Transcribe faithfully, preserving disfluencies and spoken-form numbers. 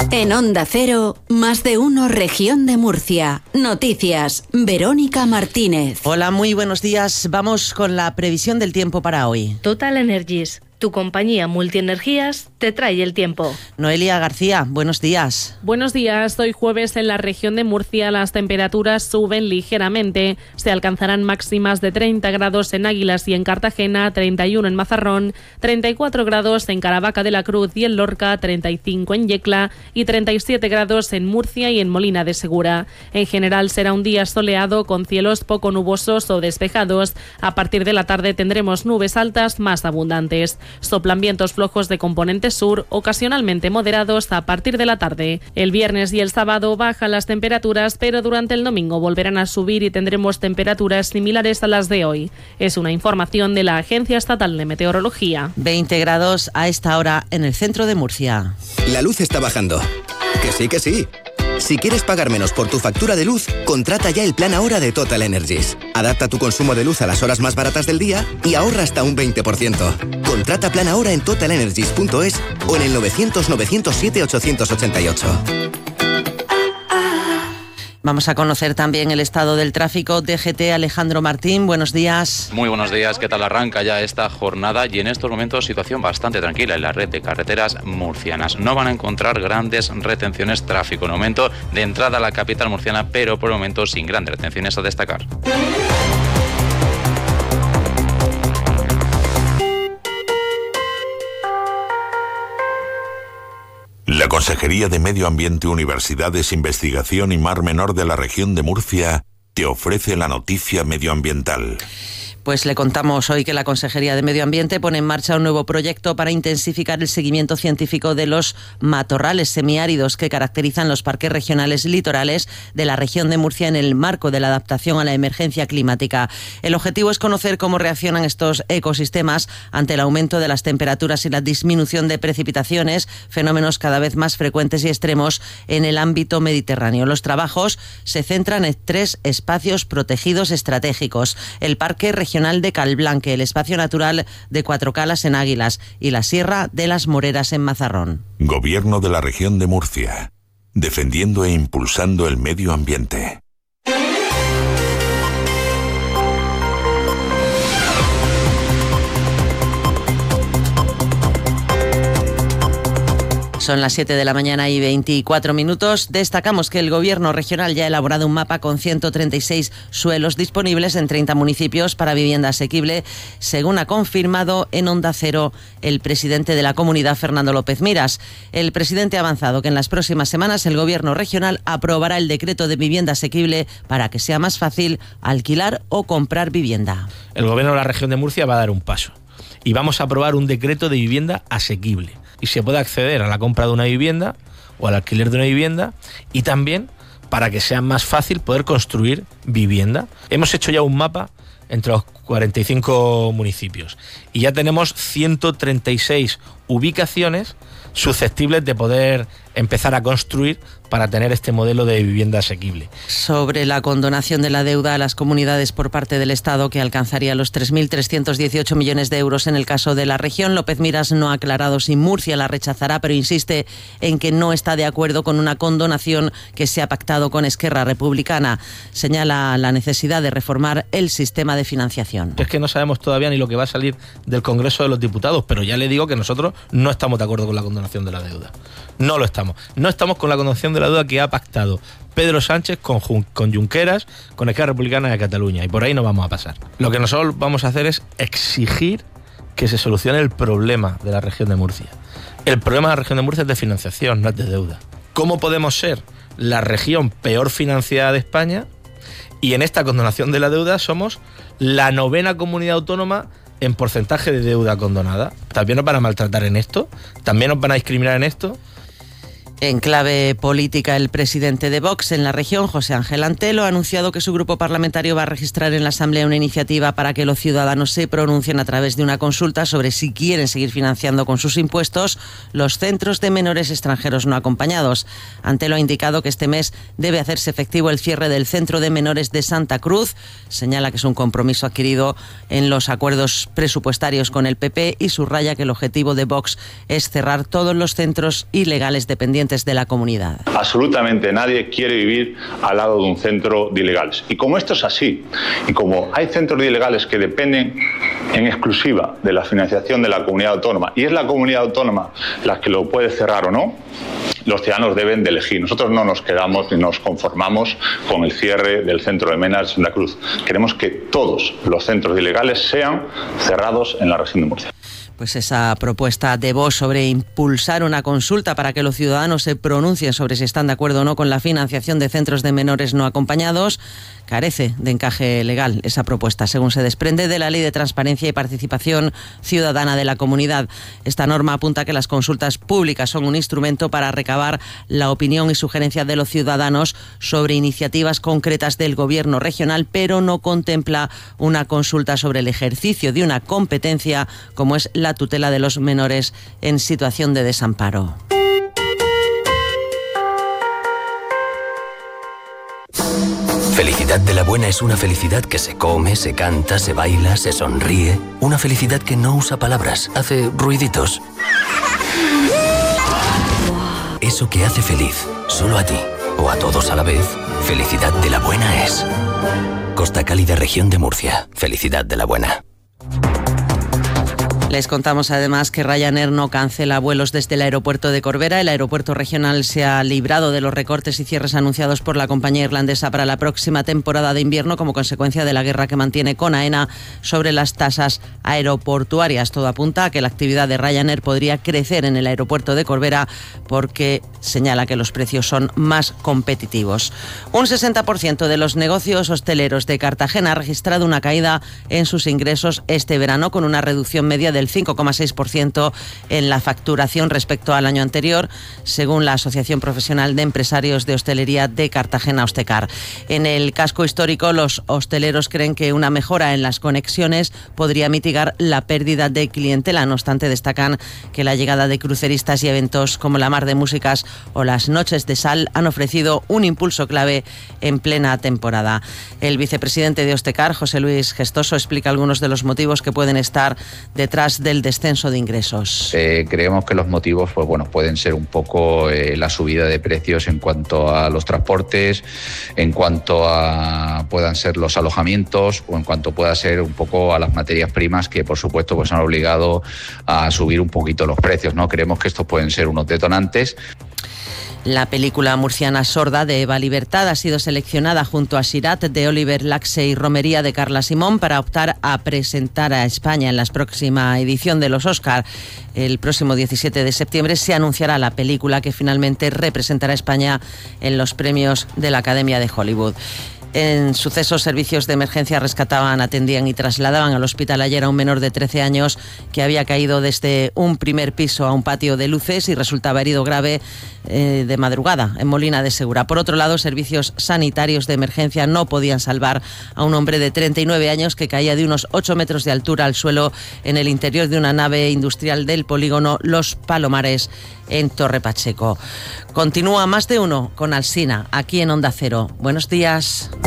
En Onda Cero, Más de Uno Región de Murcia. Noticias, Verónica Martínez. Hola, muy buenos días. Vamos con la previsión del tiempo para hoy. Total Energies, tu compañía multienergías, te trae el tiempo. Noelia García, buenos días. Buenos días. Hoy jueves en la región de Murcia las temperaturas suben ligeramente. Se alcanzarán máximas de treinta grados en Águilas y en Cartagena, treinta y uno en Mazarrón, treinta y cuatro grados en Caravaca de la Cruz y en Lorca, treinta y cinco en Yecla y treinta y siete grados en Murcia y en Molina de Segura. En general será un día soleado con cielos poco nubosos o despejados. A partir de la tarde tendremos nubes altas más abundantes. Soplan vientos flojos de componente sur, ocasionalmente moderados a partir de la tarde. El viernes y el sábado bajan las temperaturas, pero durante el domingo volverán a subir y tendremos temperaturas similares a las de hoy. Es una información de la Agencia Estatal de Meteorología. veinte grados a esta hora en el centro de Murcia. La luz está bajando. Que sí, que sí. Si quieres pagar menos por tu factura de luz, contrata ya el plan Ahora de Total Energies. Adapta tu consumo de luz a las horas más baratas del día y ahorra hasta un veinte por ciento. Contrata plan Ahora en total energies punto es o en el novecientos novecientos siete ochocientos ochenta y ocho. Vamos a conocer también el estado del tráfico. D G T, Alejandro Martín, buenos días. Muy buenos días, ¿qué tal arranca ya esta jornada? Y en estos momentos situación bastante tranquila en la red de carreteras murcianas. No van a encontrar grandes retenciones, tráfico en aumento de entrada a la capital murciana, pero por el momento sin grandes retenciones a destacar. La Consejería de Medio Ambiente, Universidades, Investigación y Mar Menor de la región de Murcia te ofrece la noticia medioambiental. Pues le contamos hoy que la Consejería de Medio Ambiente pone en marcha un nuevo proyecto para intensificar el seguimiento científico de los matorrales semiáridos que caracterizan los parques regionales litorales de la región de Murcia en el marco de la adaptación a la emergencia climática. El objetivo es conocer cómo reaccionan estos ecosistemas ante el aumento de las temperaturas y la disminución de precipitaciones, fenómenos cada vez más frecuentes y extremos en el ámbito mediterráneo. Los trabajos se centran en tres espacios protegidos estratégicos: el Parque Regional de Calblanque, el Espacio Natural de Cuatro Calas en Águilas y la Sierra de las Moreras en Mazarrón. Gobierno de la región de Murcia, defendiendo e impulsando el medio ambiente. Son las siete de la mañana y veinticuatro minutos. Destacamos que el Gobierno regional ya ha elaborado un mapa con ciento treinta y seis suelos disponibles en treinta municipios para vivienda asequible, según ha confirmado en Onda Cero el presidente de la comunidad, Fernando López Miras. El presidente ha avanzado que en las próximas semanas el Gobierno regional aprobará el decreto de vivienda asequible para que sea más fácil alquilar o comprar vivienda. El Gobierno de la región de Murcia va a dar un paso y vamos a aprobar un decreto de vivienda asequible. Y se puede acceder a la compra de una vivienda o al alquiler de una vivienda, y también para que sea más fácil poder construir vivienda. Hemos hecho ya un mapa entre los cuarenta y cinco municipios y ya tenemos ciento treinta y seis ubicaciones susceptibles de poder empezar a construir para tener este modelo de vivienda asequible. Sobre la condonación de la deuda a las comunidades por parte del Estado, que alcanzaría los tres mil trescientos dieciocho millones de euros en el caso de la región, López Miras no ha aclarado si Murcia la rechazará, pero insiste en que no está de acuerdo con una condonación que se ha pactado con Esquerra Republicana. Señala la necesidad de reformar el sistema de financiación. Es que no sabemos todavía ni lo que va a salir del Congreso de los Diputados, pero ya le digo que nosotros no estamos de acuerdo con la condonación de la deuda. No lo estamos. No estamos con la condonación de la deuda que ha pactado Pedro Sánchez con, con Junqueras, con Esquerra Republicana de Cataluña, y por ahí no vamos a pasar. Lo que nosotros vamos a hacer es exigir que se solucione el problema de la región de Murcia. El problema de la región de Murcia es de financiación, no es de deuda. ¿Cómo podemos ser la región peor financiada de España y en esta condonación de la deuda somos la novena comunidad autónoma en porcentaje de deuda condonada? ¿También nos van a maltratar en esto? ¿También nos van a discriminar en esto? En clave política, el presidente de Vox en la región, José Ángel Antelo, ha anunciado que su grupo parlamentario va a registrar en la Asamblea una iniciativa para que los ciudadanos se pronuncien a través de una consulta sobre si quieren seguir financiando con sus impuestos los centros de menores extranjeros no acompañados. Antelo ha indicado que este mes debe hacerse efectivo el cierre del Centro de Menores de Santa Cruz. Señala que es un compromiso adquirido en los acuerdos presupuestarios con el P P y subraya que el objetivo de Vox es cerrar todos los centros ilegales dependientes residentes de la comunidad. Absolutamente nadie quiere vivir al lado de un centro de ilegales. Y como esto es así, y como hay centros de ilegales que dependen en exclusiva de la financiación de la comunidad autónoma, y es la comunidad autónoma la que lo puede cerrar o no, los ciudadanos deben de elegir. Nosotros no nos quedamos ni nos conformamos con el cierre del centro de Mena de Santa Cruz. Queremos que todos los centros ilegales sean cerrados en la región de Murcia. Pues esa propuesta de Vox sobre impulsar una consulta para que los ciudadanos se pronuncien sobre si están de acuerdo o no con la financiación de centros de menores no acompañados carece de encaje legal. Esa propuesta, según se desprende de la Ley de Transparencia y Participación Ciudadana de la Comunidad. Esta norma apunta que las consultas públicas son un instrumento para recabar la opinión y sugerencia de los ciudadanos sobre iniciativas concretas del Gobierno regional, pero no contempla una consulta sobre el ejercicio de una competencia como es la tutela de los menores en situación de desamparo. Felicidad de la buena es una felicidad que se come, se canta, se baila, se sonríe. Una felicidad que no usa palabras, hace ruiditos. Eso que hace feliz, solo a ti o a todos a la vez, felicidad de la buena es. Costa Cálida, región de Murcia. Felicidad de la buena. Les contamos además que Ryanair no cancela vuelos desde el aeropuerto de Corbera. El aeropuerto regional se ha librado de los recortes y cierres anunciados por la compañía irlandesa para la próxima temporada de invierno como consecuencia de la guerra que mantiene con AENA sobre las tasas aeroportuarias. Todo apunta a que la actividad de Ryanair podría crecer en el aeropuerto de Corbera porque señala que los precios son más competitivos. Un sesenta por ciento de los negocios hosteleros de Cartagena ha registrado una caída en sus ingresos este verano, con una reducción media de del cinco coma seis por ciento en la facturación respecto al año anterior, según la Asociación Profesional de Empresarios de Hostelería de Cartagena, Ostecar. En el casco histórico, los hosteleros creen que una mejora en las conexiones podría mitigar la pérdida de clientela. No obstante, destacan que la llegada de cruceristas y eventos como la Mar de Músicas o las Noches de Sal han ofrecido un impulso clave en plena temporada. El vicepresidente de Ostecar, José Luis Gestoso, explica algunos de los motivos que pueden estar detrás del descenso de ingresos. Eh, creemos que los motivos pues, bueno, pueden ser un poco eh, la subida de precios en cuanto a los transportes, en cuanto a puedan ser los alojamientos o en cuanto pueda ser un poco a las materias primas que por supuesto pues, han obligado a subir un poquito los precios, ¿no? Creemos que estos pueden ser unos detonantes. La película murciana Sorda de Eva Libertad ha sido seleccionada junto a Sirat de Oliver Laxe y Romería de Carla Simón para optar a presentar a España en la próxima edición de los Oscar. El próximo diecisiete de septiembre se anunciará la película que finalmente representará a España en los premios de la Academia de Hollywood. En sucesos, servicios de emergencia rescataban, atendían y trasladaban al hospital ayer a un menor de trece años que había caído desde un primer piso a un patio de luces y resultaba herido grave eh, de madrugada en Molina de Segura. Por otro lado, servicios sanitarios de emergencia no podían salvar a un hombre de treinta y nueve años que caía de unos ocho metros de altura al suelo en el interior de una nave industrial del polígono Los Palomares en Torre Pacheco. Continúa Más de Uno con Alsina, aquí en Onda Cero. Buenos días.